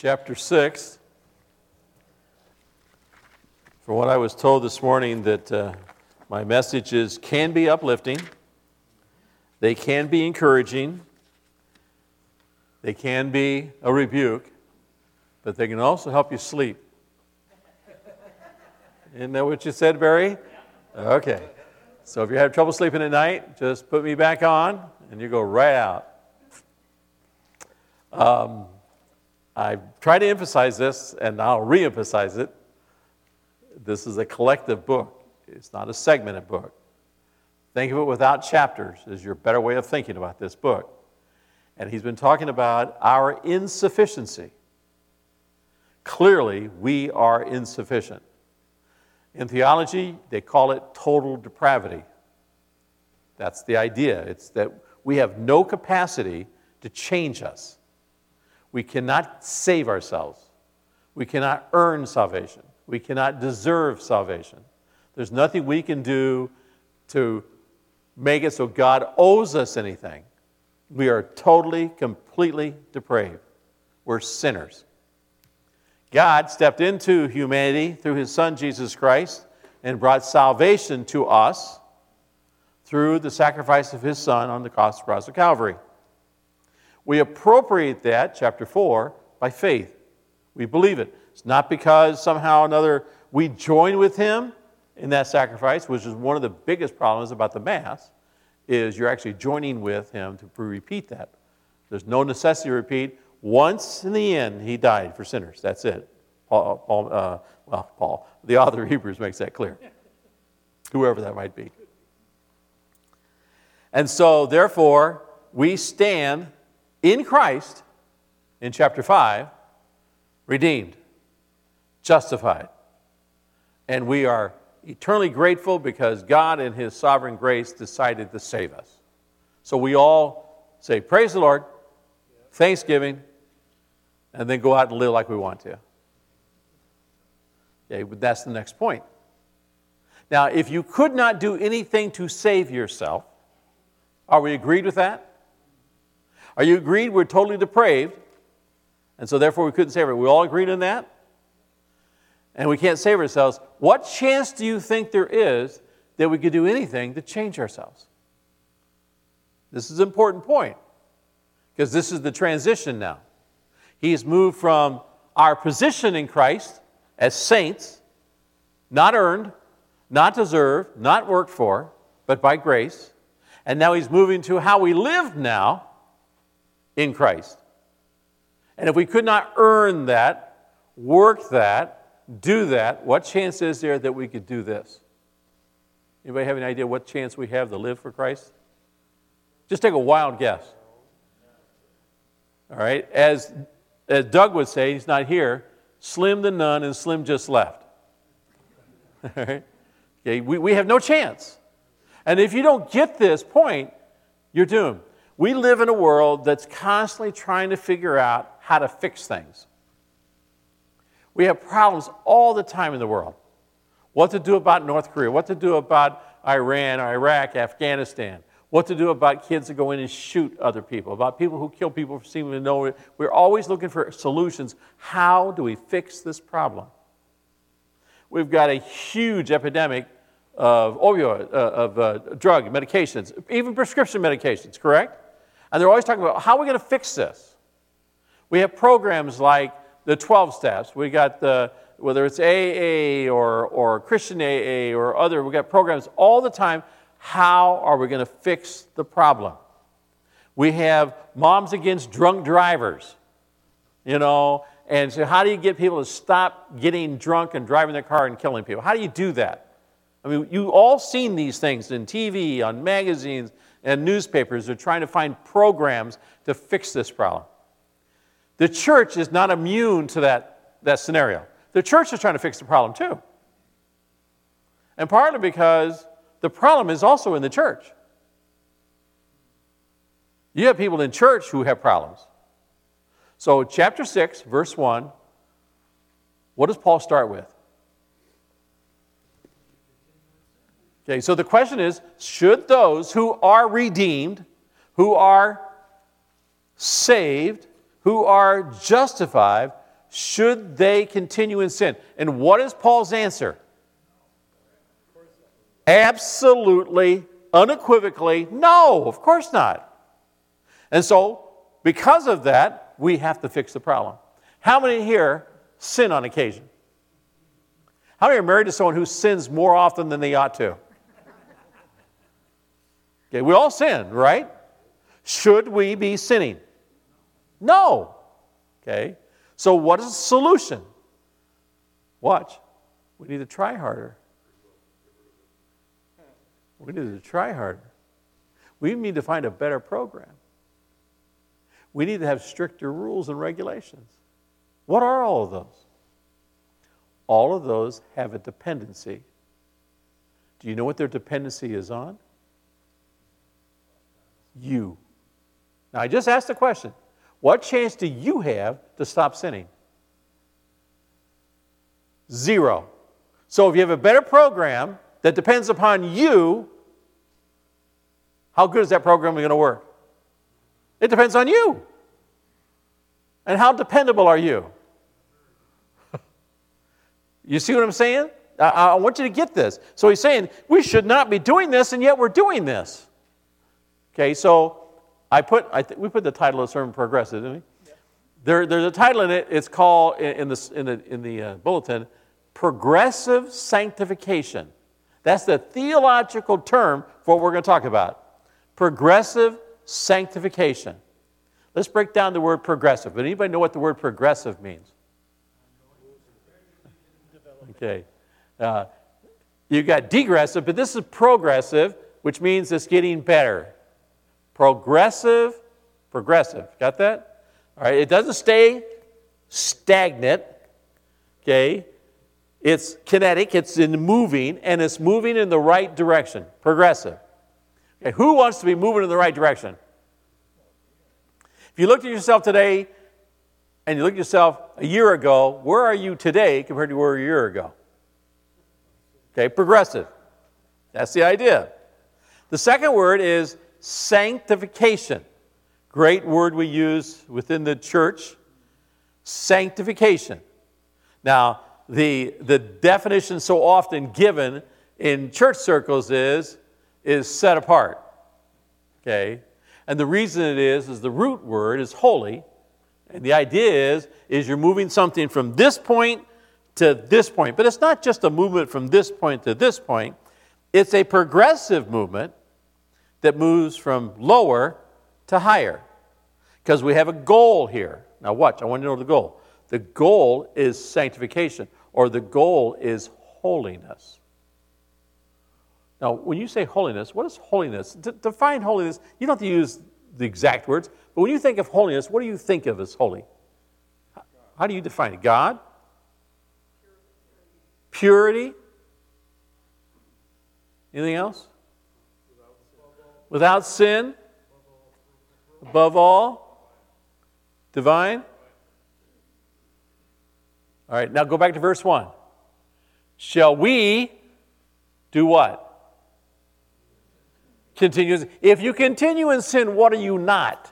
chapter 6. From what I was told this morning, that my messages can be uplifting, they can be encouraging, they can be a rebuke, but they can also help you sleep. Isn't that what you said, Barry? Okay. So if you have trouble sleeping at night, just put me back on, and you go right out. I try to emphasize this, and I'll re-emphasize it. This is a collective book. It's not a segmented book. Think of it without chapters is your better way of thinking about this book. And he's been talking about our insufficiency. Clearly, we are insufficient. In theology, they call it total depravity. That's the idea. It's that we have no capacity to change us. We cannot save ourselves. We cannot earn salvation. We cannot deserve salvation. There's nothing we can do to make it so God owes us anything. We are totally, completely depraved. We're sinners. God stepped into humanity through his Son, Jesus Christ, and brought salvation to us through the sacrifice of his Son on the cross of Calvary. We appropriate that, chapter 4, by faith. We believe it. It's not because somehow or another we join with him in that sacrifice, which is one of the biggest problems about the Mass, is you're actually joining with him to repeat that. There's no necessity to repeat. Once in the end, he died for sinners. That's it. Paul, the author of Hebrews makes that clear. Whoever that might be. And so, therefore, we stand in Christ, in chapter 5, redeemed, justified. And we are eternally grateful because God in his sovereign grace decided to save us. So we all say, praise the Lord, thanksgiving, and then go out and live like we want to. Okay, but that's the next point. Now, if you could not do anything to save yourself, are we agreed with that? Are you agreed we're totally depraved, and so therefore we couldn't save ourselves? We all agreed on that? And we can't save ourselves. What chance do you think there is that we could do anything to change ourselves? This is an important point, because this is the transition now. He's moved from our position in Christ as saints, not earned, not deserved, not worked for, but by grace. And now he's moving to how we live now in Christ. And if we could not earn that, work that, do that, what chance is there that we could do this? Anybody have any idea what chance we have to live for Christ? Just take a wild guess. All right, as Doug would say, he's not here, slim to none and slim just left. All right? Okay, we have no chance. And if you don't get this point, you're doomed. We live in a world that's constantly trying to figure out how to fix things. We have problems all the time in the world. What to do about North Korea, what to do about Iran, Iraq, Afghanistan, what to do about kids that go in and shoot other people, about people who kill people for seeming to know it. We're always looking for solutions. How do we fix this problem? We've got a huge epidemic of drug medications, even prescription medications, correct? And they're always talking about how are we going to fix this? We have programs like the 12 steps. We got whether it's AA or Christian AA or other, we got programs all the time. How are we going to fix the problem? We have Moms Against Drunk Drivers, and so how do you get people to stop getting drunk and driving their car and killing people? How do you do that? I mean, you've all seen these things in TV, on magazines, and newspapers. They're trying to find programs to fix this problem. The church is not immune to that scenario. The church is trying to fix the problem too. And partly because the problem is also in the church. You have people in church who have problems. So chapter 6, verse 1, what does Paul start with? Okay, so the question is, should those who are redeemed, who are saved, who are justified, Should they continue in sin? And what is Paul's answer? Absolutely, unequivocally, no, of course not. And so, because of that, we have to fix the problem. How many here sin on occasion? How many are married to someone who sins more often than they ought to? Okay, we all sin, right? Should we be sinning? No. Okay, so what is the solution? Watch. We need to try harder. We need to try harder. We need to find a better program. We need to have stricter rules and regulations. What are all of those? All of those have a dependency. Do you know what their dependency is on? You. Now, I just asked the question. What chance do you have to stop sinning? 0. So if you have a better program that depends upon you, how good is that program going to work? It depends on you. And how dependable are you? You see what I'm saying? I want you to get this. So he's saying, we should not be doing this, and yet we're doing this. Okay, so we put the title of the sermon Progressive, didn't we? Yeah. There's a title in it. It's called, in the bulletin, Progressive Sanctification. That's the theological term for what we're going to talk about. Progressive sanctification. Let's break down the word progressive. But anybody know what the word progressive means? Okay. You got degressive, but this is progressive, which means it's getting better. Progressive. Got that? All right. It doesn't stay stagnant. Okay. It's kinetic. It's in moving, and it's moving in the right direction. Progressive. Okay. Who wants to be moving in the right direction? If you looked at yourself today and you looked at yourself a year ago, where are you today compared to where you were a year ago? Okay, progressive. That's the idea. The second word is sanctification. Great word we use within the church. Sanctification. Now, the definition so often given in church circles is set apart. Okay? And the reason it is the root word is holy. And the idea is you're moving something from this point to this point. But it's not just a movement from this point to this point. It's a progressive movement that moves from lower to higher. Because we have a goal here. Now watch, I want you to know the goal. The goal is sanctification, or the goal is holiness. Now, when you say holiness, what is holiness? Define holiness. You don't have to use the exact words, but when you think of holiness, what do you think of as holy? How do you define it? God? Purity? Anything else? Without sin? Above all? Divine? All right, now go back to verse 1. Shall we do what? Continue. If you continue in sin, what are you not?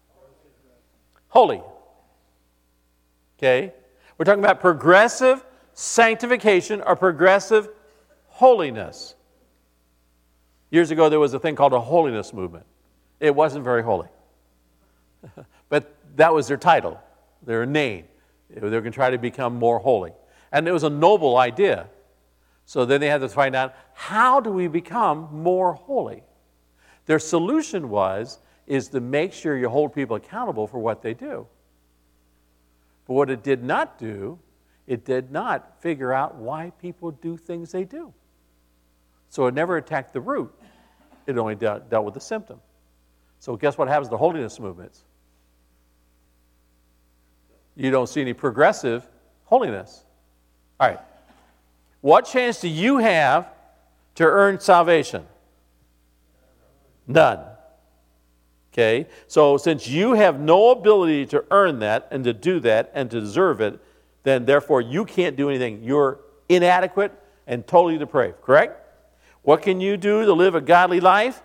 Holy. Okay? We're talking about progressive sanctification or progressive holiness. Years ago, there was a thing called a holiness movement. It wasn't very holy. But that was their title, their name. They were going to try to become more holy. And it was a noble idea. So then they had to find out, how do we become more holy? Their solution is to make sure you hold people accountable for what they do. But what it did not do, it did not figure out why people do things they do. So it never attacked the root. It only dealt with the symptom. So guess what happens to holiness movements? You don't see any progressive holiness. All right. What chance do you have to earn salvation? None. Okay? So since you have no ability to earn that and to do that and to deserve it, then therefore you can't do anything. You're inadequate and totally depraved. Correct? What can you do to live a godly life?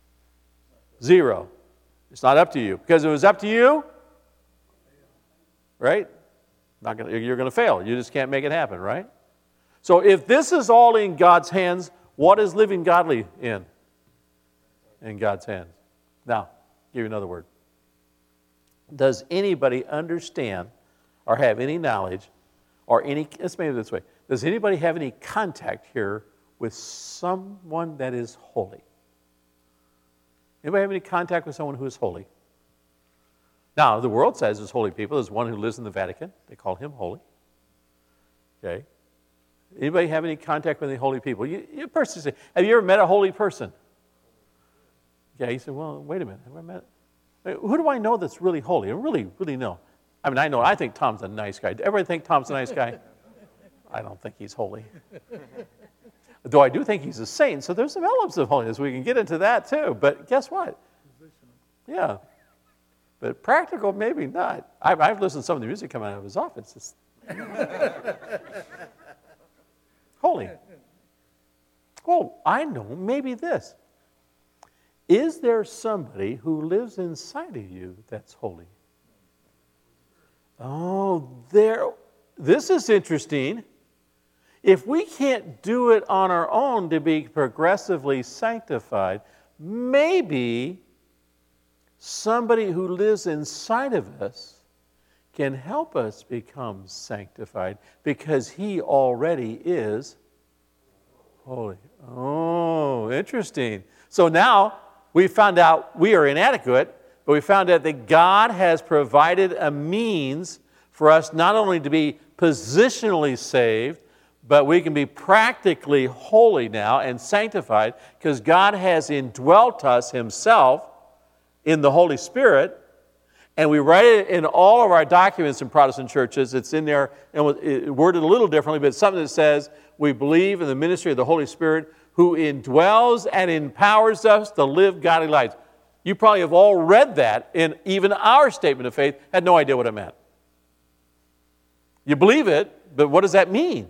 0. It's not up to you. Because if it was up to you, right? You're going to fail. You just can't make it happen, right? So if this is all in God's hands, what is living godly in? In God's hands. Now, I'll give you another word. Does anybody understand or have any knowledge or any, let's make it this way. Does anybody have any contact here with someone that is holy? Anybody have any contact with someone who is holy? Now, the world says there's holy people. There's one who lives in the Vatican. They call him holy. Okay. Anybody have any contact with any holy people? You personally say, have you ever met a holy person? Yeah, you say, well, wait a minute. Have I met? Who do I know that's really holy? I really know. I mean, I think Tom's a nice guy. Everybody think Tom's a nice guy? I don't think he's holy. Though I do think he's a saint, so there's some elements of holiness. We can get into that too. But guess what? Yeah. But practical, maybe not. I've listened to some of the music coming out of his office. It's holy. Well, I know, maybe this. Is there somebody who lives inside of you that's holy? Oh, this is interesting. If we can't do it on our own to be progressively sanctified, maybe somebody who lives inside of us can help us become sanctified because he already is holy. Oh, interesting. So now we found out we are inadequate, but we found out that God has provided a means for us not only to be positionally saved, but we can be practically holy now and sanctified because God has indwelt us himself in the Holy Spirit, and we write it in all of our documents in Protestant churches. It's in there, and worded a little differently, but it's something that says we believe in the ministry of the Holy Spirit who indwells and empowers us to live godly lives. You probably have all read that in even our statement of faith, had no idea what it meant. You believe it, but what does that mean?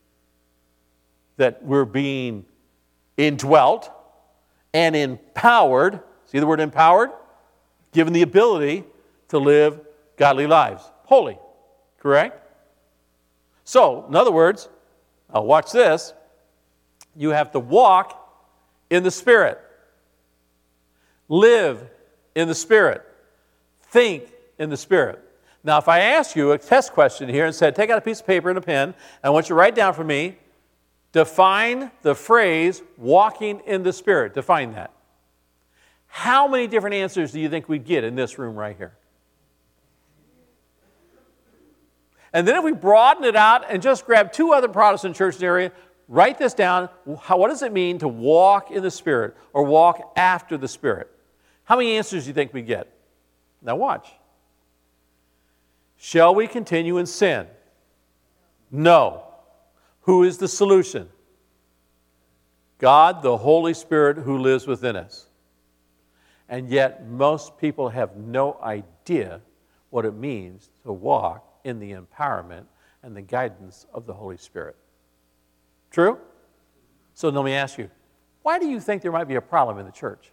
That we're being indwelt and empowered. See the word empowered? Given the ability to live godly lives. Holy. Correct? So, in other words, now watch this. You have to walk in the Spirit. Live in the Spirit. Think in the Spirit. Now, if I ask you a test question here and said, take out a piece of paper and a pen, and I want you to write down for me, define the phrase walking in the Spirit. Define that. How many different answers do you think we'd get in this room right here? And then if we broaden it out and just grab two other Protestant churches in the area, write this down. What does it mean to walk in the Spirit or walk after the Spirit? How many answers do you think we get? Now watch. Shall we continue in sin? No. Who is the solution? God, the Holy Spirit who lives within us. And yet most people have no idea what it means to walk in the empowerment and the guidance of the Holy Spirit. True? So let me ask you, why do you think there might be a problem in the church?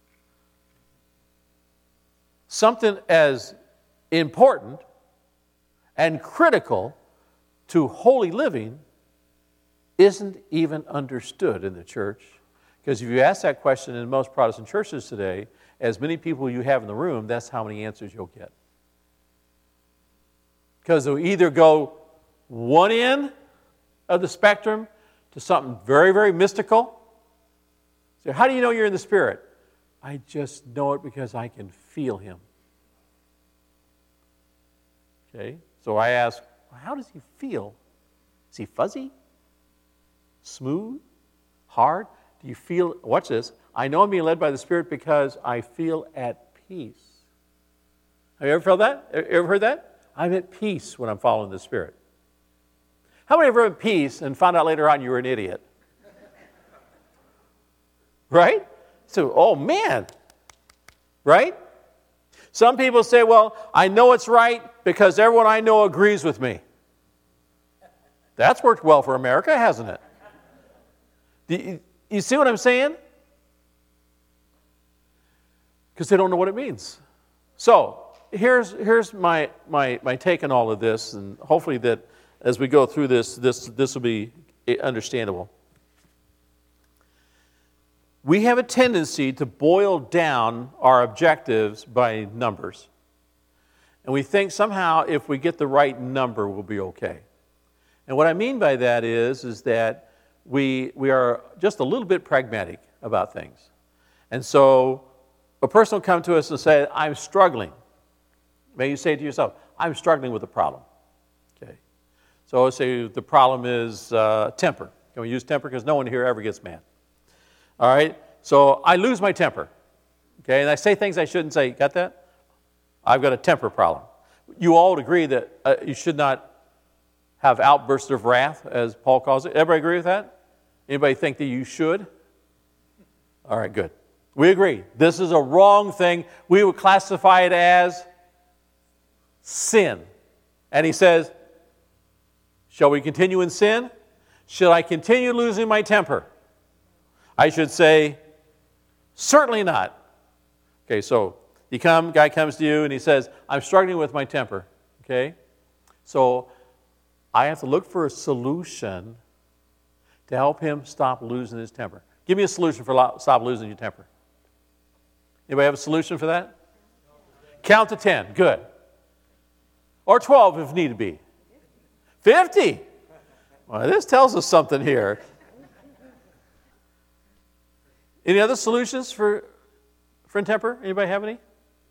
Something as important and critical to holy living isn't even understood in the church. Because if you ask that question in most Protestant churches today, as many people you have in the room, that's how many answers you'll get. Because they'll either go one end of the spectrum to something very, very mystical. So how do you know you're in the Spirit? I just know it because I can feel Him. Okay, so I ask, how does He feel? Is He fuzzy? Smooth? Hard? Do you feel, watch this, I know I'm being led by the Spirit because I feel at peace. Have you ever felt that? Ever heard that? I'm at peace when I'm following the Spirit. How many ever had peace and found out later on you were an idiot? Right? So, oh man. Right? Some people say, well, I know it's right because everyone I know agrees with me. That's worked well for America, hasn't it? You see what I'm saying? Because they don't know what it means. So, here's my take on all of this, and hopefully that as we go through this will be understandable. We have a tendency to boil down our objectives by numbers. And we think somehow if we get the right number, we'll be okay. And what I mean by that is that we are just a little bit pragmatic about things. And so a person will come to us and say, I'm struggling. May you say to yourself, I'm struggling with a problem. Okay. So let's say the problem is temper. Can we use temper? Because no one here ever gets mad. All right? So I lose my temper. Okay, and I say things I shouldn't say. Got that? I've got a temper problem. You all would agree that you should not have outbursts of wrath, as Paul calls it. Everybody agree with that? Anybody think that you should? All right, good. We agree. This is a wrong thing. We would classify it as sin. And he says, shall we continue in sin? Shall I continue losing my temper? I should say, certainly not. Okay, so guy comes to you and he says, I'm struggling with my temper. Okay? So I have to look for a solution to help him stop losing his temper. Give me a solution for stop losing your temper. Anybody have a solution for that? Count to 10. Good. Or 12 if need be. 50. Well, this tells us something here. Any other solutions for temper? Anybody have any?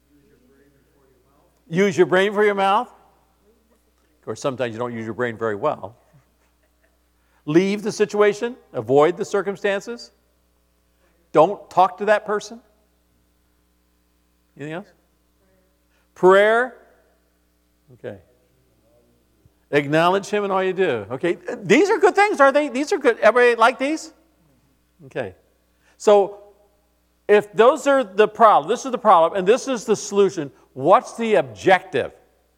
Use your brain for your mouth. Of course, sometimes you don't use your brain very well. Leave the situation. Avoid the circumstances. Don't talk to that person. Anything else? Prayer. Okay. Acknowledge him in all you do. Okay. These are good things, are they? These are good. Everybody like these? Okay. So, if those are the problem, this is the problem, and this is the solution, what's the objective?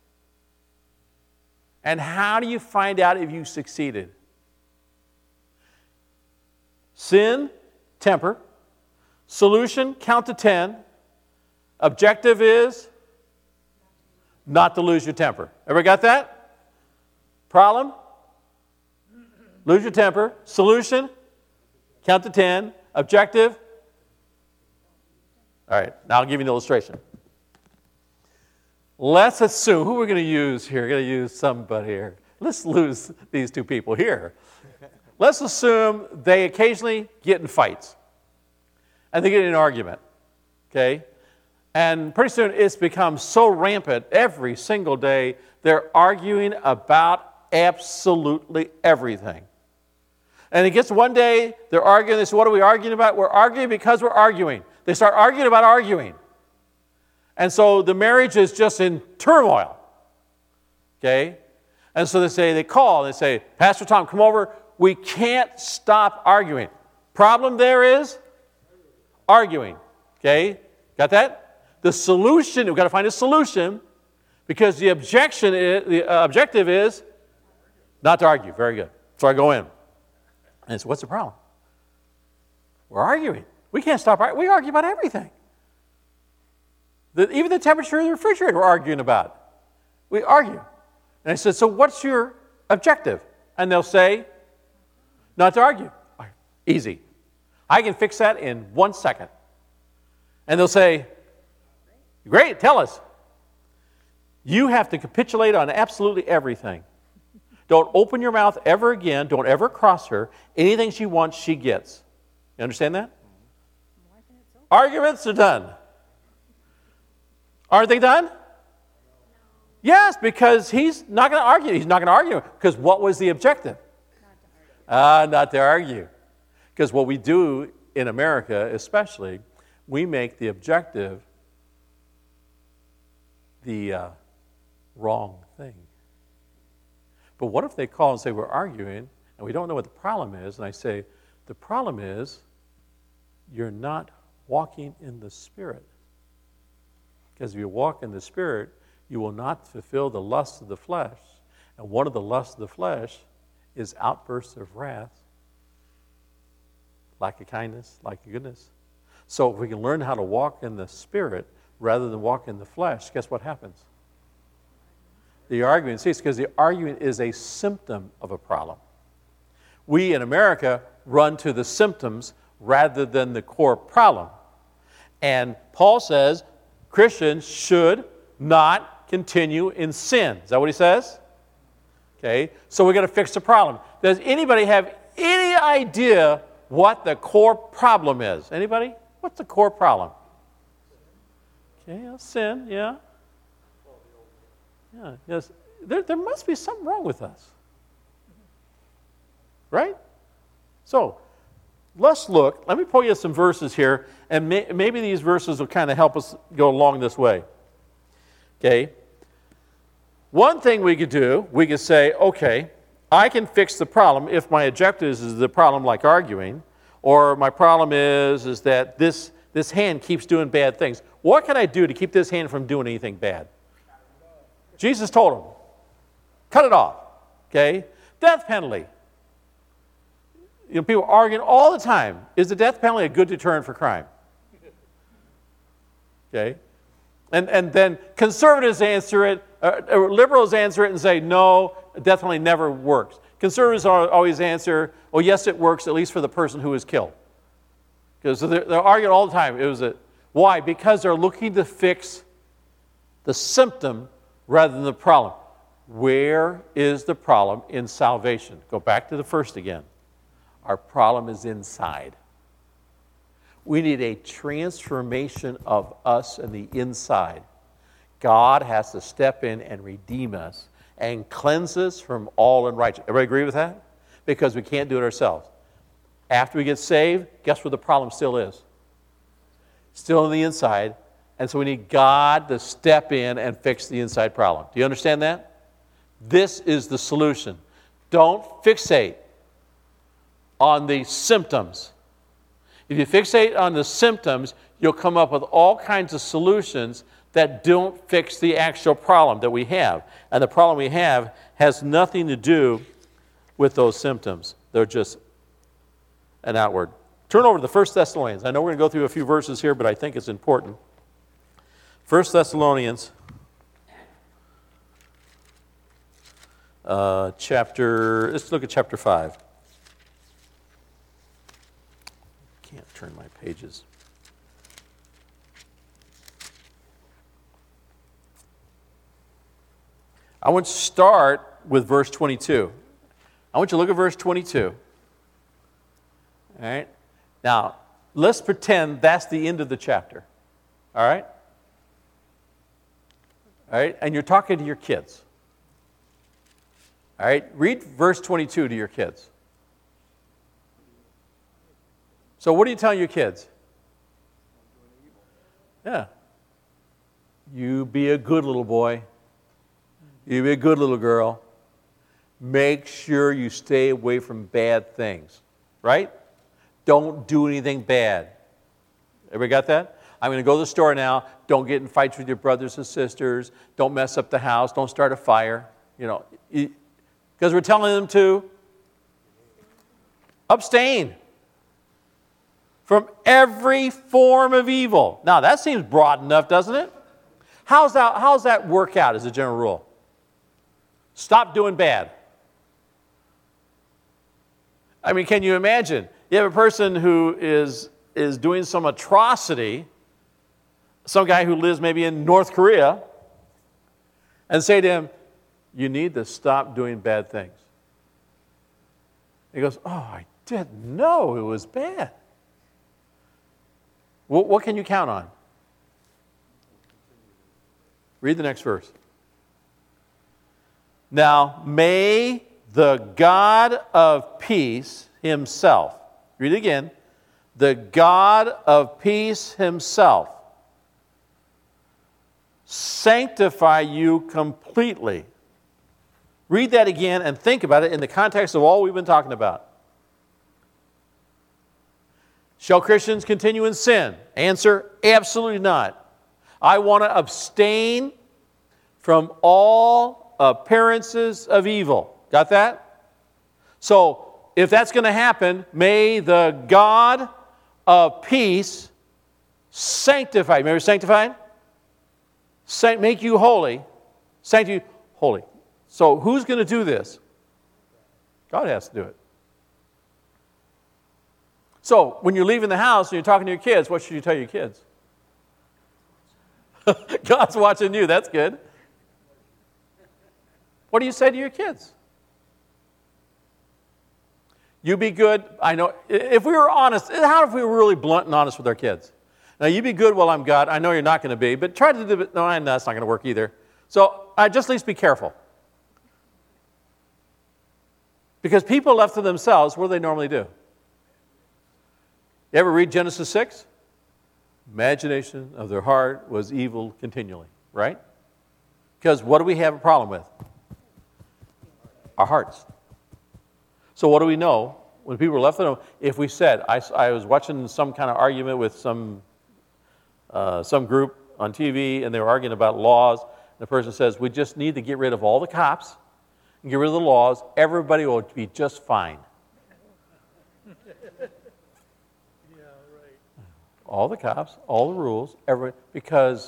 And how do you find out if you succeeded? Sin, temper. Solution, count to 10. Objective is not to lose your temper. Everybody got that? Problem? Lose your temper. Solution, count to 10. Objective? All right, now I'll give you an illustration. Let's assume, who we're going to use here? We're going to use somebody here. Let's lose these two people here. Let's assume they occasionally get in fights. And they get in an argument. Okay? And pretty soon it's become so rampant every single day, they're arguing about absolutely everything. And it gets one day, they're arguing. They say, what are we arguing about? We're arguing because we're arguing. They start arguing about arguing. And so the marriage is just in turmoil. Okay? And so they call, and they say, Pastor Tom, come over. We can't stop arguing. Problem there is arguing. Okay? Got that? The solution, we've got to find a solution because the objective is not to argue. Very good. So I go in. And so what's the problem? We're arguing. We can't stop arguing. We argue about everything. Even the temperature of the refrigerator we're arguing about. We argue. And I said, so what's your objective? And they'll say, not to argue. Easy. I can fix that in 1 second. And they'll say, great, tell us. You have to capitulate on absolutely everything. Don't open your mouth ever again. Don't ever cross her. Anything she wants, she gets. You understand that? Arguments are done. Aren't they done? Yes, because he's not going to argue. He's not going to argue. Because what was the objective? Not to argue. Because what we do in America especially, we make the objective the wrong thing. But what if they call and say, we're arguing, and we don't know what the problem is, and I say, the problem is you're not walking in the Spirit. Because if you walk in the Spirit, you will not fulfill the lusts of the flesh. And one of the lusts of the flesh is outbursts of wrath, lack of kindness, lack of goodness. So if we can learn how to walk in the Spirit rather than walk in the flesh, guess what happens? The argument ceases, because the argument is a symptom of a problem. We in America run to the symptoms rather than the core problem. And Paul says Christians should not continue in sin. Is that what he says? Okay, so we're going to fix the problem. Does anybody have any idea what the core problem is? Anybody? What's the core problem? Okay, sin, yeah. Yeah, yes. There must be something wrong with us. Right? So, let's look. Let me pull you some verses here, and maybe these verses will kind of help us go along this way. Okay? One thing we could do, we could say, okay, I can fix the problem if my objective is the problem like arguing, or my problem is that this hand keeps doing bad things. What can I do to keep this hand from doing anything bad? Jesus told him, cut it off. Okay? Death penalty. You know, people arguing all the time. Is the death penalty a good deterrent for crime? Okay? And then conservatives answer it, liberals answer it and say, no, death penalty never works. Conservatives always answer, well, yes, it works, at least for the person who is killed. Because they're arguing all the time. Why? Because they're looking to fix the symptom rather than the problem. Where is the problem in salvation? Go back to the first again. Our problem is inside. We need a transformation of us in the inside. God has to step in and redeem us and cleanse us from all unrighteousness. Everybody agree with that? Because we can't do it ourselves. After we get saved, guess where the problem still is? Still on the inside. And so we need God to step in and fix the inside problem. Do you understand that? This is the solution. Don't fixate on the symptoms. If you fixate on the symptoms, you'll come up with all kinds of solutions that don't fix the actual problem that we have. And the problem we have has nothing to do with those symptoms. They're just an outward. Turn over to the 1 Thessalonians. I know we're going to go through a few verses here, but I think it's important. 1 Thessalonians let's look at chapter 5. Can't turn my pages. I want to start with verse 22. I want you to look at verse 22. All right? Now, let's pretend that's the end of the chapter. All right? All right? And you're talking to your kids. All right? Read verse 22 to your kids. So what are you telling your kids? Yeah. You be a good little boy. You be a good little girl. Make sure you stay away from bad things. Right? Don't do anything bad. Everybody got that? I'm going to go to the store now. Don't get in fights with your brothers and sisters. Don't mess up the house. Don't start a fire. You know, because we're telling them to abstain from every form of evil. Now, that seems broad enough, doesn't it? How's that work out as a general rule? Stop doing bad. I mean, can you imagine? You have a person who is doing some atrocity, some guy who lives maybe in North Korea, and say to him, you need to stop doing bad things. He goes, oh, I didn't know it was bad. What can you count on? Read the next verse. Now, may the God of peace himself, read it again, the God of peace himself sanctify you completely. Read that again and think about it in the context of all we've been talking about. Shall Christians continue in sin? Answer, absolutely not. I want to abstain from all appearances of evil. Got that? So, if that's going to happen, may the God of peace sanctify. Remember sanctified? make you holy, sanctify you holy. So who's going to do this? God has to do it. So when you're leaving the house and you're talking to your kids, what should you tell your kids? God's watching you. That's good. What do you say to your kids? You be good. I know, if we were honest, how if we were really blunt and honest with our kids? Now, you be good while I'm God. I know you're not going to be, but try to do it. No, that's not going to work either. So just at least be careful. Because people left to themselves, what do they normally do? You ever read Genesis 6? Imagination of their heart was evil continually, right? Because what do we have a problem with? Our hearts. So what do we know when people are left alone? If we said, I was watching some kind of argument with some group on TV, and they were arguing about laws, and the person says, we just need to get rid of all the cops and get rid of the laws, everybody will be just fine. All the cops, all the rules, because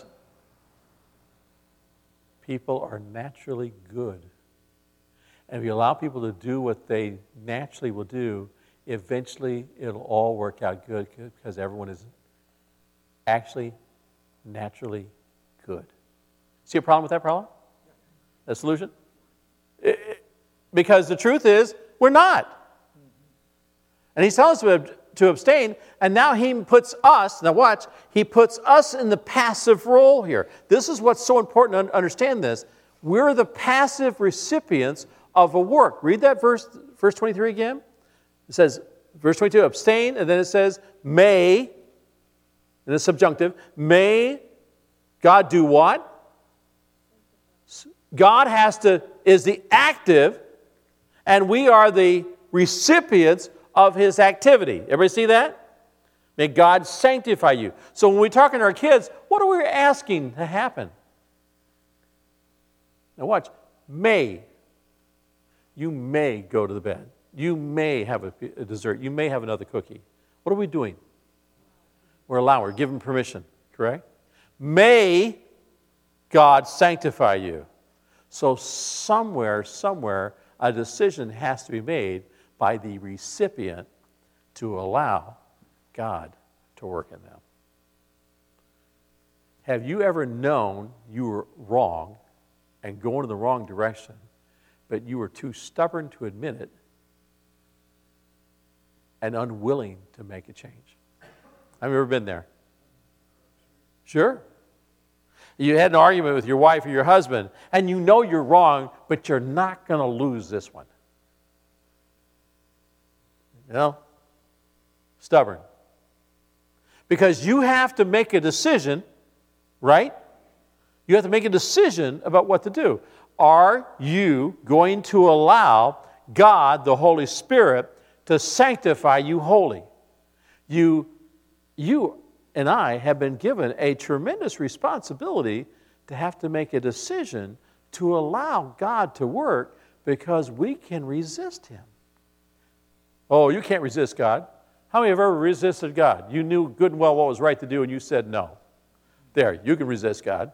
people are naturally good. And if you allow people to do what they naturally will do, eventually it'll all work out good because everyone is actually naturally good. See a problem with that problem? The solution? Because the truth is, we're not. And he's telling us to abstain, and now he puts us, now watch, he puts us in the passive role here. This is what's so important to understand this. We're the passive recipients of a work. Read that verse 23 again. It says, verse 22, abstain, and then it says, may, and it's subjunctive, may God do what? God is the active, and we are the recipients of his activity. Everybody see that? May God sanctify you. So when we're talking to our kids, what are we asking to happen? Now watch. May. You may go to the bed. You may have a dessert. You may have another cookie. What are we doing? We're allowing. We're giving permission. Correct? May God sanctify you. So somewhere, a decision has to be made by the recipient to allow God to work in them. Have you ever known you were wrong and going in the wrong direction, but you were too stubborn to admit it and unwilling to make a change? Have you ever been there? Sure. You had an argument with your wife or your husband, and you know you're wrong, but you're not going to lose this one. You know? Stubborn. Because you have to make a decision, right? You have to make a decision about what to do. Are you going to allow God, the Holy Spirit, to sanctify you wholly? You and I have been given a tremendous responsibility to have to make a decision to allow God to work because we can resist him. Oh, you can't resist God. How many have ever resisted God? You knew good and well what was right to do and you said no. There, you can resist God.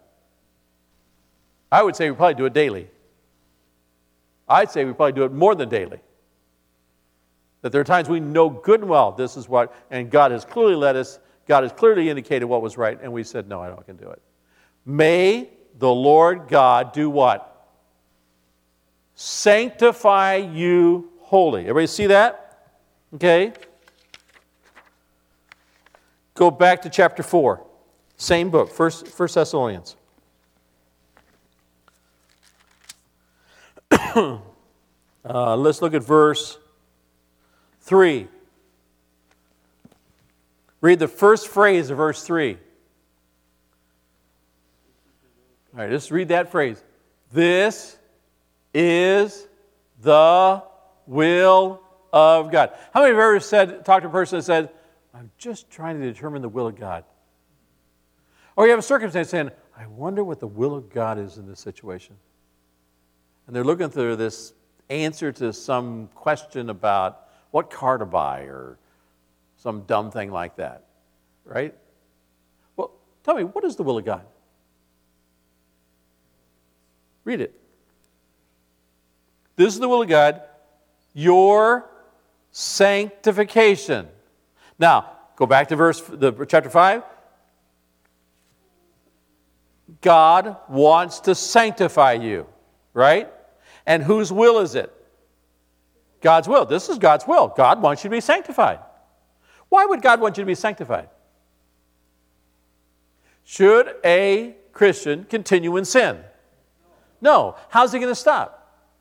I would say we probably do it daily. I'd say we probably do it more than daily. That there are times we know good and well this is what, and God has clearly led us, God has clearly indicated what was right, and we said, no, I don't can do it. May the Lord God do what? Sanctify you wholly. Everybody see that? Okay. Go back to chapter 4. Same book, First Thessalonians. Let's look at verse 3. Read the first phrase of verse 3. All right, just read that phrase. This is the will of God. How many have ever talked to a person that said, I'm just trying to determine the will of God? Or you have a circumstance saying, I wonder what the will of God is in this situation. And they're looking through this answer to some question about what car to buy or some dumb thing like that, right? Well, tell me, what is the will of God? Read it. This is the will of God, your sanctification. Now, go back to chapter 5. God wants to sanctify you, right? And whose will is it? God's will. This is God's will. God wants you to be sanctified. Why would God want you to be sanctified? Should a Christian continue in sin? No. How's he going to stop?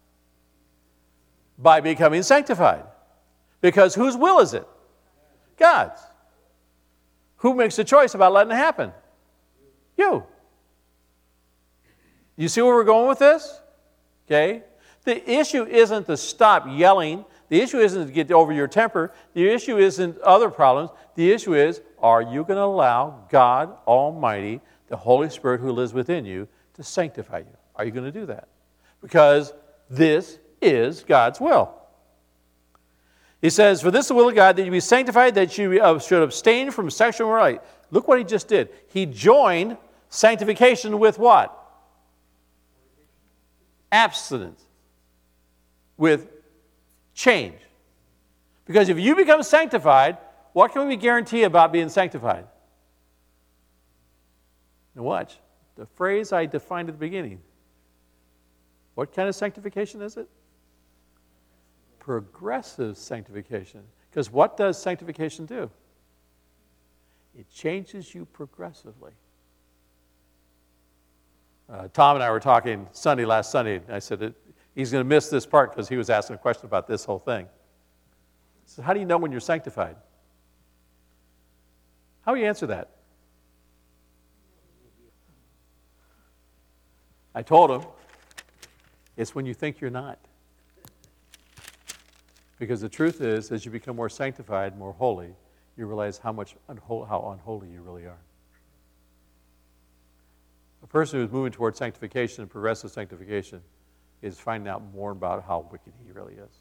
By becoming sanctified. Because whose will is it? God's. Who makes the choice about letting it happen? You. You see where we're going with this? Okay? The issue isn't to stop yelling. The issue isn't to get over your temper. The issue isn't other problems. The issue is, are you going to allow God Almighty, the Holy Spirit who lives within you, to sanctify you? Are you going to do that? Because this is God's will. He says, for this is the will of God, that you be sanctified, that you should abstain from sexual immorality. Look what he just did. He joined sanctification with what? Abstinence. With change. Because if you become sanctified, what can we guarantee about being sanctified? Now watch. The phrase I defined at the beginning. What kind of sanctification is it? Progressive sanctification. Because what does sanctification do? It changes you progressively. Tom and I were talking last Sunday, and I said he's going to miss this part because he was asking a question about this whole thing. So how do you know when you're sanctified? How do you answer that? I told him, it's when you think you're not. Because the truth is, as you become more sanctified, more holy, you realize how unholy you really are. A person who's moving towards sanctification and progressive sanctification is finding out more about how wicked he really is.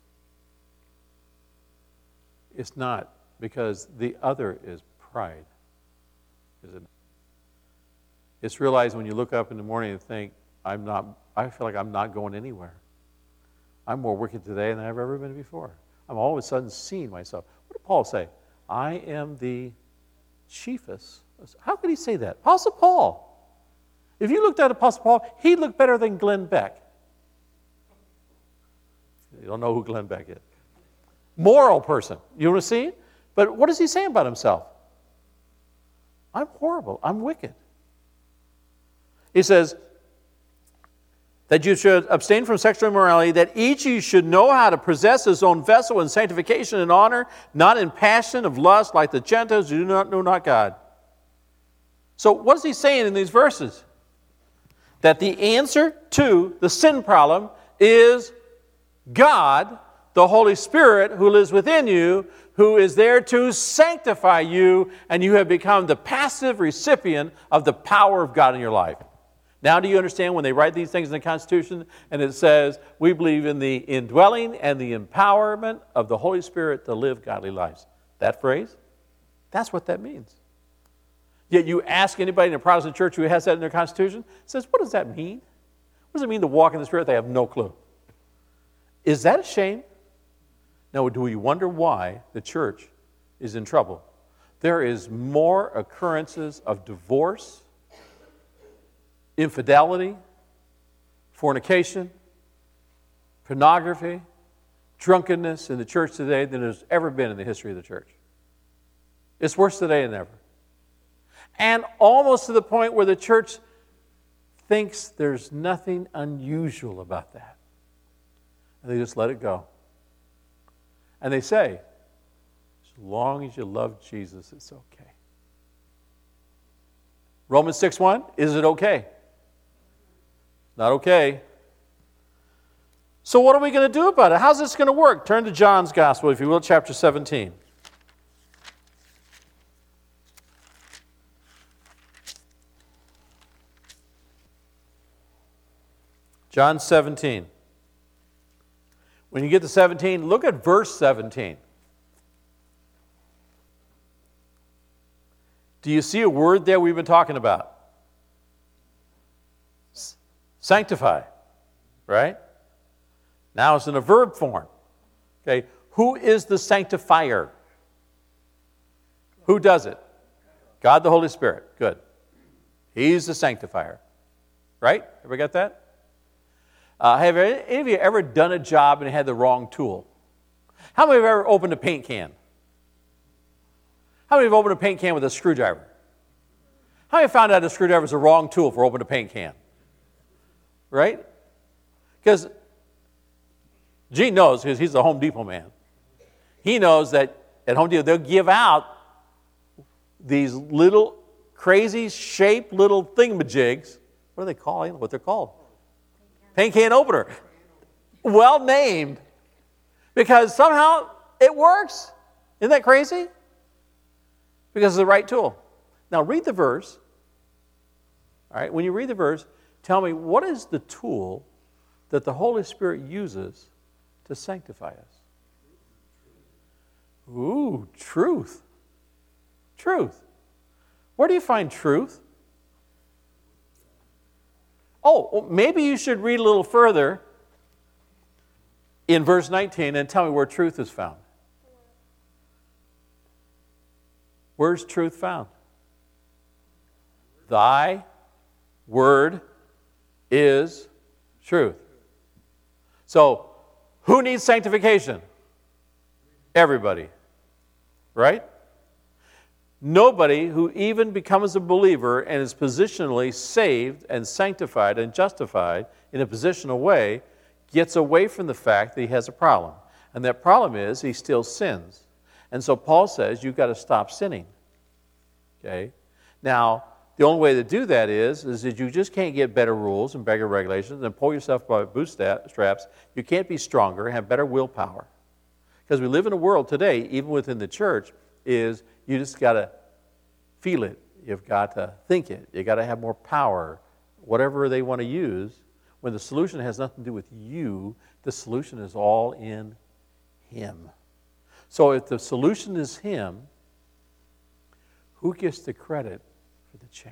It's not, because the other is pride, is it? It's realizing when you look up in the morning and think, I feel like I'm not going anywhere. I'm more wicked today than I've ever been before. I'm all of a sudden seeing myself. What did Paul say? I am the chiefest. How could he say that? Apostle Paul. If you looked at Apostle Paul, he looked better than Glenn Beck. You don't know who Glenn Beck is. Moral person. You want to see? But what does he say about himself? I'm horrible. I'm wicked. He says that you should abstain from sexual immorality, that each of you should know how to possess his own vessel in sanctification and honor, not in passion of lust like the Gentiles who do not know not God. So what is he saying in these verses? That the answer to the sin problem is God, the Holy Spirit who lives within you, who is there to sanctify you, and you have become the passive recipient of the power of God in your life. Now do you understand when they write these things in the Constitution and it says, we believe in the indwelling and the empowerment of the Holy Spirit to live godly lives? That phrase, that's what that means. Yet you ask anybody in a Protestant church who has that in their Constitution, says, what does that mean? What does it mean to walk in the Spirit? They have no clue. Is that a shame? Now, do you wonder why the church is in trouble? There is more occurrences of divorce, infidelity, fornication, pornography, drunkenness in the church today than there's ever been in the history of the church. It's worse today than ever. And almost to the point where the church thinks there's nothing unusual about that. And they just let it go. And they say, as long as you love Jesus, it's okay. Romans 6:1, is it okay? Not okay. So what are we going to do about it? How's this going to work? Turn to John's Gospel, if you will, chapter 17. John 17. When you get to 17, look at verse 17. Do you see a word there we've been talking about? Sanctify. right? Now it's in a verb form. Okay, who is the sanctifier? Who does it? God the Holy Spirit. Good. He's the sanctifier. Right? Everybody got that? Have any of you ever done a job and had the wrong tool? How many have ever opened a paint can? How many have opened a paint can with a screwdriver? How many found out a screwdriver is the wrong tool for opening a paint can? Right? Because Gene knows, because he's a Home Depot man. He knows that at Home Depot they'll give out these little crazy shaped little thingamajigs. What are they called? I don't know what they're called. Paint can opener. Well named. Because somehow it works. Isn't that crazy? Because it's the right tool. Now read the verse. All right, when you read the verse, tell me, what is the tool that the Holy Spirit uses to sanctify us? Ooh, truth. Truth. Where do you find truth? Oh, well, maybe you should read a little further in verse 19 and tell me where truth is found. Where's truth found? Thy word is truth. So, who needs sanctification? Everybody. Right? Nobody who even becomes a believer and is positionally saved and sanctified and justified in a positional way gets away from the fact that he has a problem. And that problem is he still sins. And so Paul says you've got to stop sinning. Okay? Now, the only way to do that is that you just can't get better rules and better regulations and pull yourself by bootstraps. You can't be stronger and have better willpower. Because we live in a world today, even within the church, is you just got to feel it. You've got to think it. You've got to have more power, whatever they want to use. When the solution has nothing to do with you, the solution is all in Him. So if the solution is Him, who gets the credit for the change?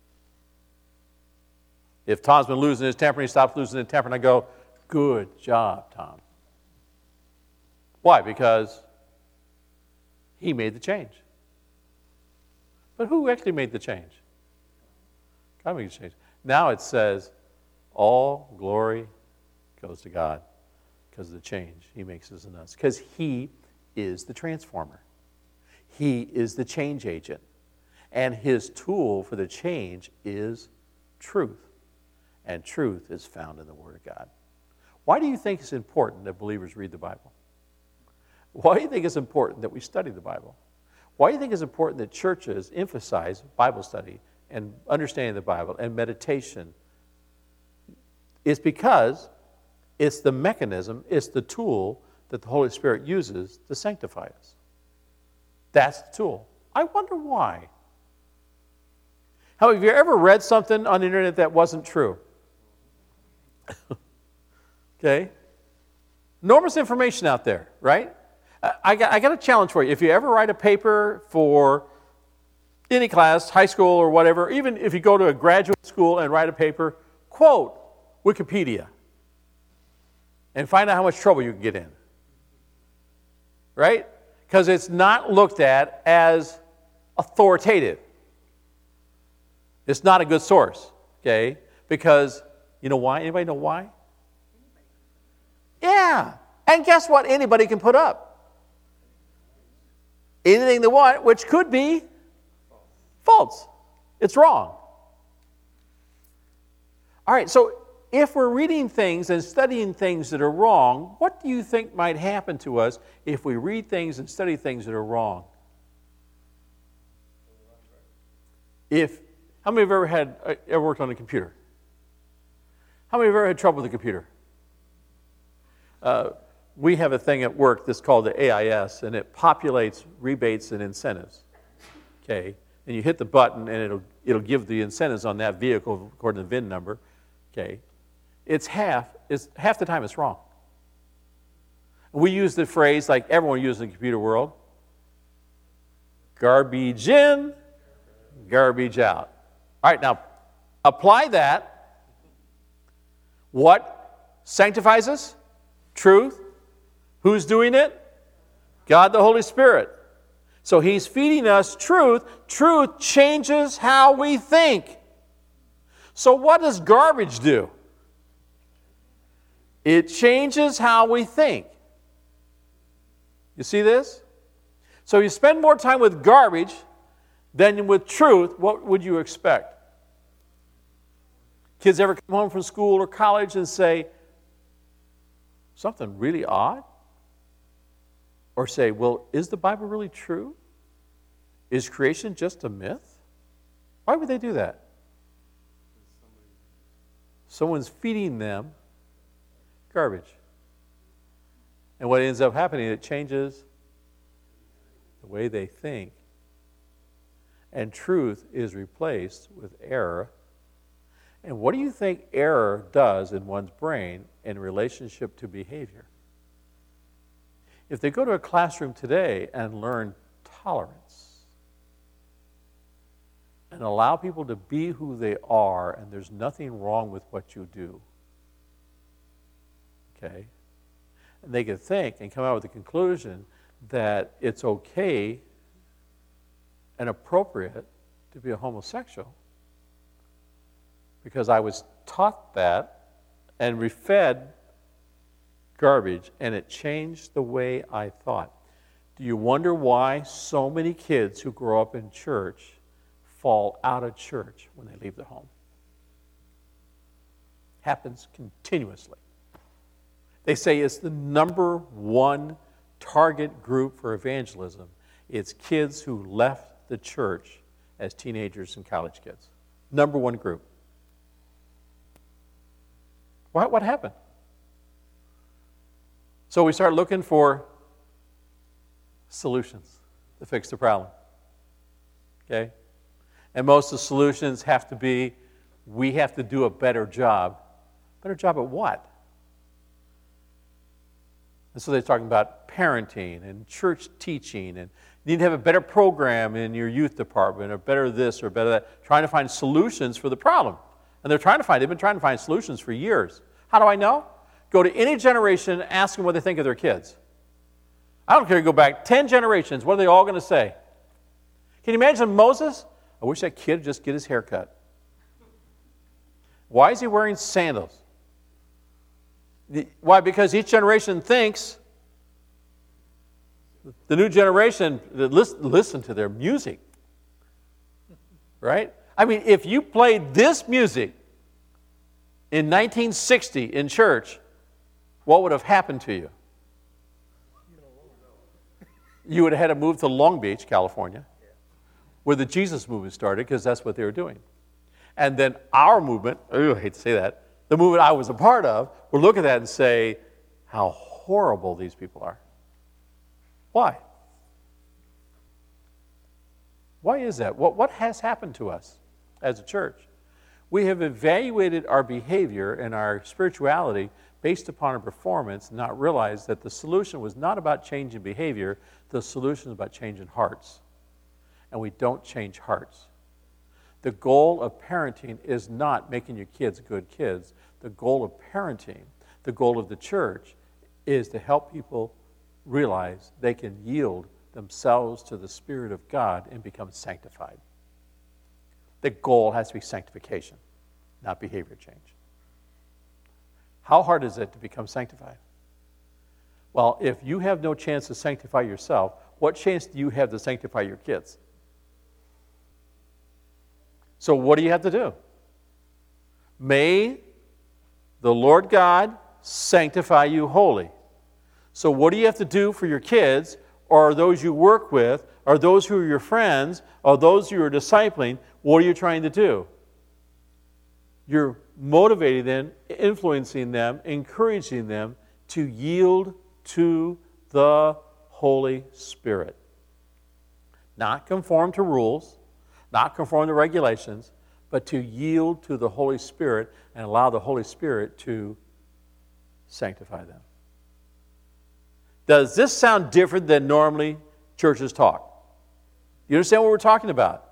If Tom's been losing his temper and he stops losing his temper, and I go, good job, Tom. Why? Because he made the change. But who actually made the change? God made the change. Now it says, all glory goes to God because of the change He makes us in us. Because He is the transformer. He is the change agent. And His tool for the change is truth. And truth is found in the Word of God. Why do you think it's important that believers read the Bible? Why do you think it's important that we study the Bible? Why do you think it's important that churches emphasize Bible study and understanding the Bible and meditation? It's because it's the mechanism, it's the tool that the Holy Spirit uses to sanctify us. That's the tool. I wonder why. How have you ever read something on the internet that wasn't true? Okay? Enormous information out there, right? I got a challenge for you. If you ever write a paper for any class, high school or whatever, even if you go to a graduate school and write a paper, quote Wikipedia and find out how much trouble you can get in. Right? Because it's not looked at as authoritative. It's not a good source, okay? Because, you know why? Anybody know why? Yeah. And guess what? Anybody can put up anything they want, which could be false. It's wrong. All right, so if we're reading things and studying things that are wrong, what do you think might happen to us if we read things and study things that are wrong? How many have ever worked on a computer? How many have ever had trouble with a computer? We have a thing at work that's called the AIS, and it populates rebates and incentives. Okay, and you hit the button, and it'll give the incentives on that vehicle according to the VIN number. Okay, it's half the time it's wrong. We use the phrase like everyone uses in the computer world: garbage in, garbage out. All right, now apply that. What sanctifies us? Truth. Who's doing it? God the Holy Spirit. So He's feeding us truth. Truth changes how we think. So what does garbage do? It changes how we think. You see this? So you spend more time with garbage than with truth, what would you expect? Kids ever come home from school or college and say, something really odd? Or say, well, is the Bible really true? Is creation just a myth? Why would they do that? Someone's feeding them garbage. And what ends up happening, it changes the way they think. And truth is replaced with error. And what do you think error does in one's brain in relationship to behavior? If they go to a classroom today and learn tolerance and allow people to be who they are and there's nothing wrong with what you do, okay, and they can think and come out with the conclusion that it's okay and appropriate to be a homosexual because I was taught that and refed garbage and it changed the way I thought. Do you wonder why so many kids who grow up in church fall out of church when they leave their home? Happens continuously. They say it's the number one target group for evangelism. It's kids who left the church as teenagers and college kids. Number one group. What happened? So we start looking for solutions to fix the problem. Okay? And most of the solutions have to be, we have to do a better job. Better job at what? And so they're talking about parenting and church teaching, and you need to have a better program in your youth department, or better this or better that, trying to find solutions for the problem. And they've been trying to find solutions for years. How do I know? Go to any generation, ask them what they think of their kids. I don't care, go back 10 generations, what are they all going to say? Can you imagine Moses? I wish that kid would just get his hair cut. Why is he wearing sandals? Why? Because each generation thinks the new generation, listen to their music. Right? I mean, if you played this music in 1960 in church, what would have happened to you? You would have had to move to Long Beach, California, where the Jesus movement started, because that's what they were doing. And then our movement, I hate to say that, the movement I was a part of, would look at that and say, how horrible these people are. Why? Why is that? What has happened to us as a church? We have evaluated our behavior and our spirituality based upon our performance, and not realized that the solution was not about changing behavior, the solution is about changing hearts. And we don't change hearts. The goal of parenting is not making your kids good kids. The goal of parenting, the goal of the church, is to help people realize they can yield themselves to the Spirit of God and become sanctified. The goal has to be sanctification, not behavior change. How hard is it to become sanctified? Well, if you have no chance to sanctify yourself, what chance do you have to sanctify your kids? So what do you have to do? May the Lord God sanctify you wholly. So what do you have to do for your kids, or those you work with, or those who are your friends, or those you are discipling? What are you trying to do? You're motivating them, influencing them, encouraging them to yield to the Holy Spirit. Not conform to rules, not conform to regulations, but to yield to the Holy Spirit and allow the Holy Spirit to sanctify them. Does this sound different than normally churches talk? You understand what we're talking about?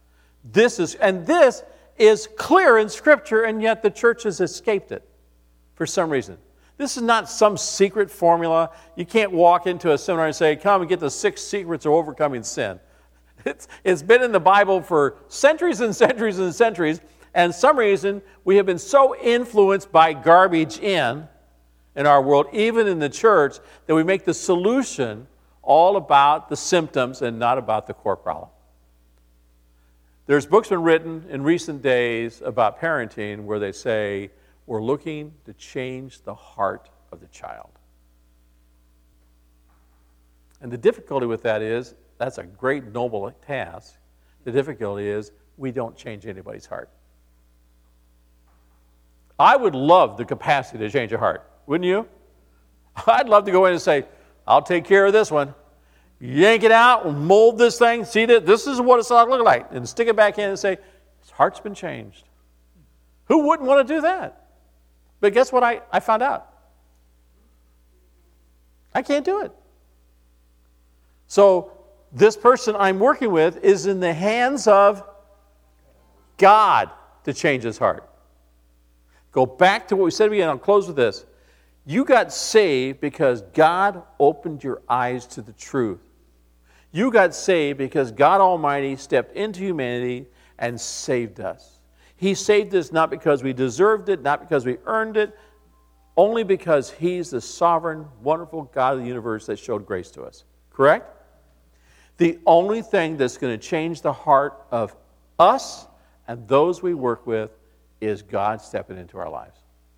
This is clear in Scripture, and yet the church has escaped it for some reason. This is not some secret formula. You can't walk into a seminar and say, come and get the 6 secrets of overcoming sin. It's been in the Bible for centuries and centuries and centuries, and for some reason we have been so influenced by garbage in our world, even in the church, that we make the solution all about the symptoms and not about the core problem. There's books been written in recent days about parenting where they say, we're looking to change the heart of the child. And the difficulty with that is, that's a great noble task. The difficulty is, we don't change anybody's heart. I would love the capacity to change a heart, wouldn't you? I'd love to go in and say, I'll take care of this one. Yank it out, mold this thing, see that this is what it's going to look like, and stick it back in and say, his heart's been changed. Who wouldn't want to do that? But guess what I found out? I can't do it. So this person I'm working with is in the hands of God to change his heart. Go back to what we said again. I'll close with this. You got saved because God opened your eyes to the truth. You got saved because God Almighty stepped into humanity and saved us. He saved us not because we deserved it, not because we earned it, only because He's the sovereign, wonderful God of the universe that showed grace to us. Correct? The only thing that's going to change the heart of us and those we work with is God stepping into our lives.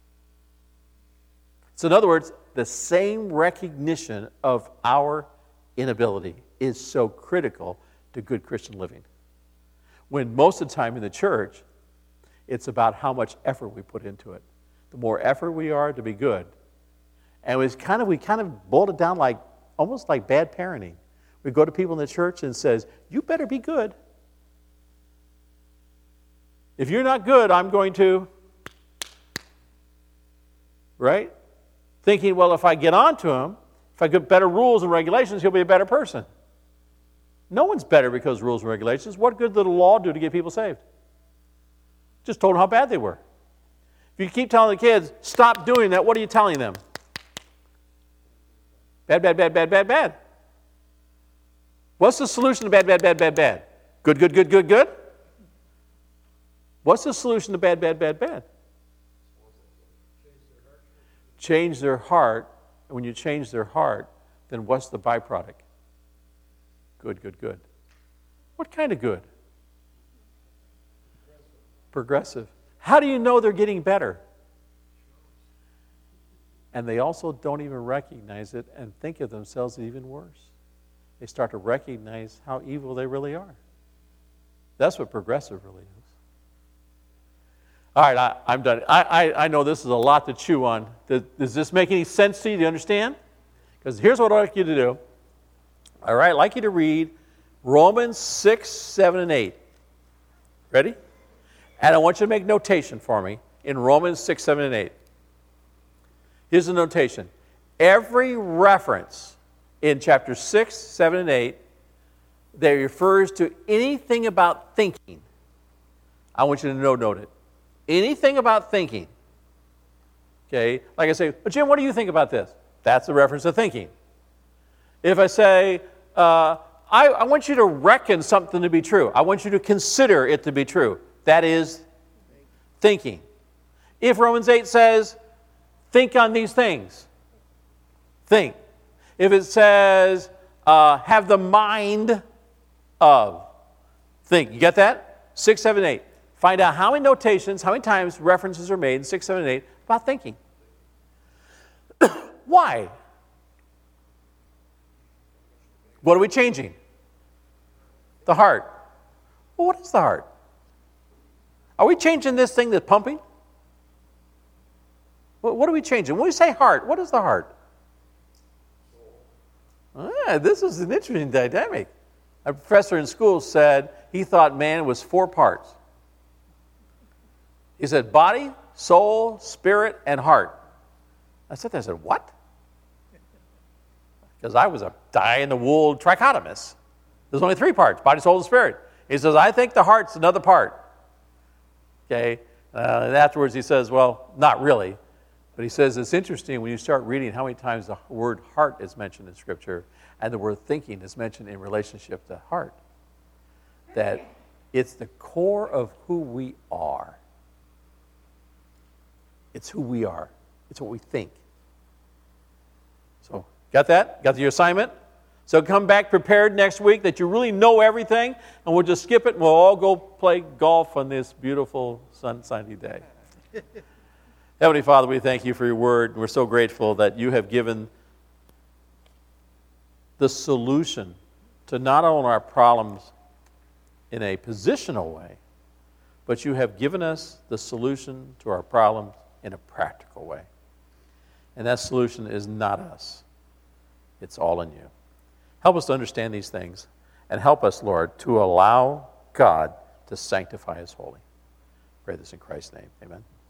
So in other words, the same recognition of our inability is so critical to good Christian living. When most of the time in the church, it's about how much effort we put into it. The more effort we are to be good. And we kind of boiled it down like almost like bad parenting. We go to people in the church and says, you better be good. If you're not good, I'm going to, right? Thinking, well, if I get on to him, if I get better rules and regulations, he'll be a better person. No one's better because of rules and regulations. What good did the law do to get people saved? Just told them how bad they were. If you keep telling the kids, stop doing that, what are you telling them? Bad, bad, bad, bad, bad, bad. What's the solution to bad, bad, bad, bad, bad? Good, good, good, good, good? What's the solution to bad, bad, bad, bad? Change their heart. And when you change their heart, then what's the byproduct? Good, good, good. What kind of good? Progressive. How do you know they're getting better? And they also don't even recognize it and think of themselves even worse. They start to recognize how evil they really are. That's what progressive really is. All right, I'm done. I know this is a lot to chew on. Does this make any sense to you? Do you understand? Because here's what I'd like you to do. All right, I'd like you to read Romans 6, 7, and 8. Ready? And I want you to make notation for me in Romans 6, 7, and 8. Here's the notation. Every reference in chapter 6, 7, and 8 that refers to anything about thinking, I want you to note it. Anything about thinking. Okay? Like I say, well, Jim, what do you think about this? That's a reference to thinking. If I say, I want you to reckon something to be true. I want you to consider it to be true. That is thinking. If Romans 8 says, think on these things, think. If it says, have the mind of, think. You get that? 6, 7, 8. Find out how many notations, how many times references are made in 6, 7, and 8 about thinking. Why? What are we changing? The heart. Well, what is the heart? Are we changing this thing that's pumping? What are we changing? When we say heart, what is the heart? This is an interesting dynamic. A professor in school said he thought man was 4 parts. He said body, soul, spirit, and heart. I said what? Because I was a die-in-the-wool trichotomist. There's only 3 parts, body, soul, and spirit. He says, I think the heart's another part. Okay? And afterwards he says, well, not really. But he says it's interesting when you start reading how many times the word heart is mentioned in Scripture and the word thinking is mentioned in relationship to heart. That it's the core of who we are. It's who we are. It's what we think. So, got that? Got your assignment? So come back prepared next week that you really know everything, and we'll just skip it and we'll all go play golf on this beautiful sunny day. Heavenly Father, we thank you for your word. We're so grateful that you have given the solution to not only our problems in a positional way, but you have given us the solution to our problems in a practical way. And that solution is not us. It's all in you. Help us to understand these things, and help us, Lord, to allow God to sanctify us wholly. Pray this in Christ's name. Amen.